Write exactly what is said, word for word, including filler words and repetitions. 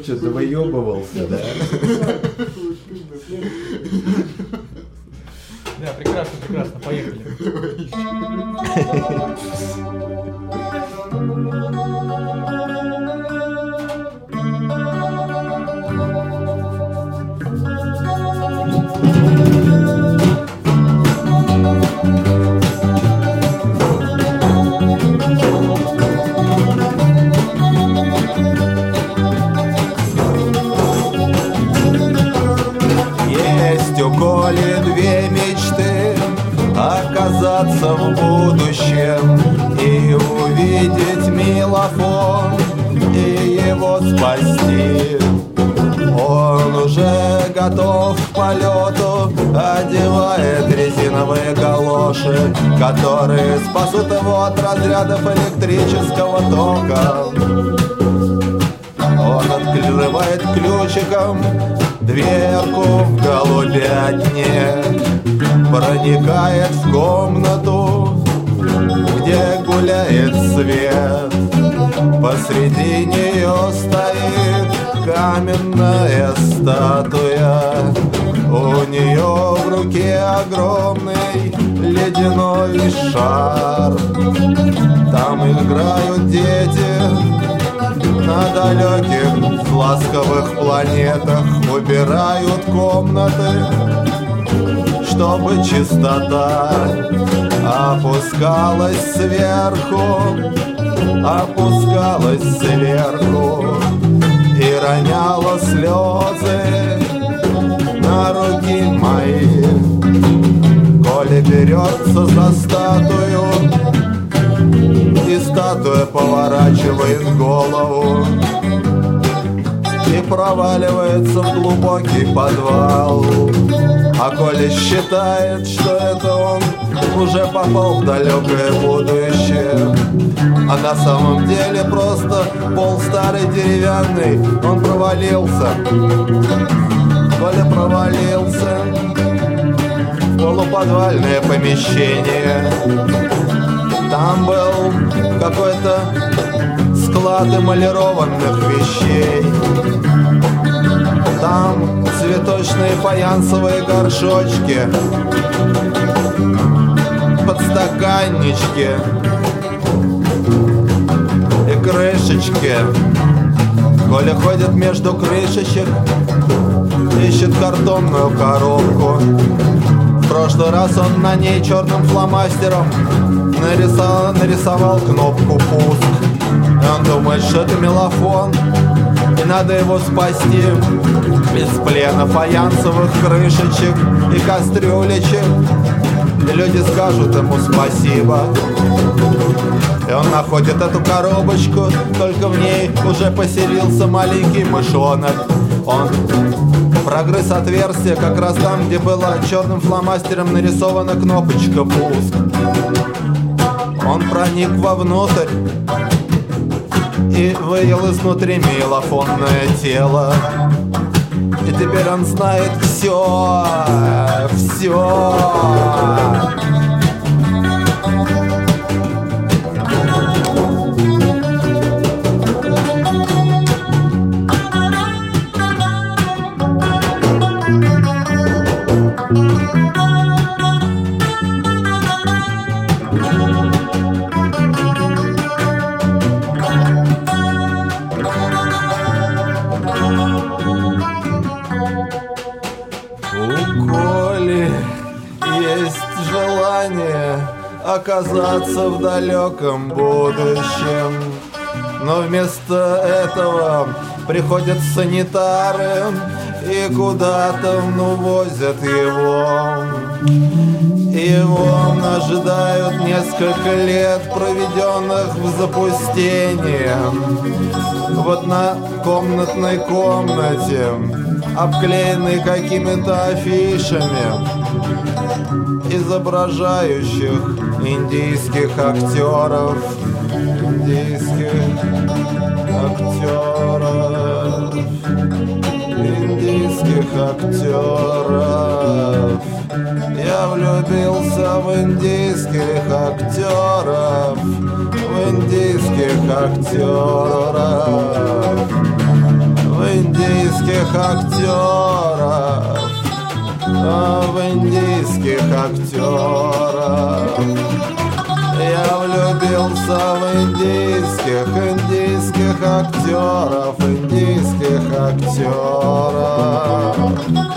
что-то выебывался, да? Да, прекрасно, прекрасно, поехали. Есть у Коли две мечты: оказаться в будущем и увидеть Милофон и его спасти. Он уже готов к полету, одевает резиновые галоши, которые спасут его от разрядов электрического тока. Он открывает ключиком дверку в голубятне, проникает в комнату, где гуляет свет. Посреди нее стоит каменная статуя. У нее в руке огромный ледяной шар. Там играют дети на далеких ласковых планетах, убирают комнаты, чтобы чистота опускалась сверху, опускалась сверху и роняла слезы на руки мои. Коля берется за статую, и статуя поворачивает голову и проваливается в глубокий подвал. А Коля считает, что это он уже попал в далекое будущее, а на самом деле просто пол старый деревянный. Он провалился, Коля провалился в полуподвальное помещение. Там был какой-то склад эмалированных вещей. Там цветочные фаянсовые горшочки, подстаканнички и крышечки. Коля ходит между крышечек, ищет картонную коробку. В прошлый раз он на ней черным фломастером нарисовал, нарисовал кнопку «Пуск». И он думает, что это Милофон, и надо его спасти из плена фаянсовых крышечек и кастрюлечек. И люди скажут ему спасибо. И он находит эту коробочку, только в ней уже поселился маленький мышонок. Он прогрыз отверстие как раз там, где была черным фломастером нарисована кнопочка «Пуск». Он проник вовнутрь и выел изнутри милофонное тело. И теперь он знает все, все. Оказаться в далеком будущем, но вместо этого приходят санитары и куда-то, ну, возят его. Его ожидают несколько лет, проведенных в запустении. Вот на комнатной комнате, обклеенной какими-то афишами, изображающих индийских актеров, индийских актеров, индийских актеров. Я влюбился в индийских актеров, в индийских актеров, в индийских актеров, в индийских актеров. Я влюбился в индийских, индийских актеров, индийских актеров.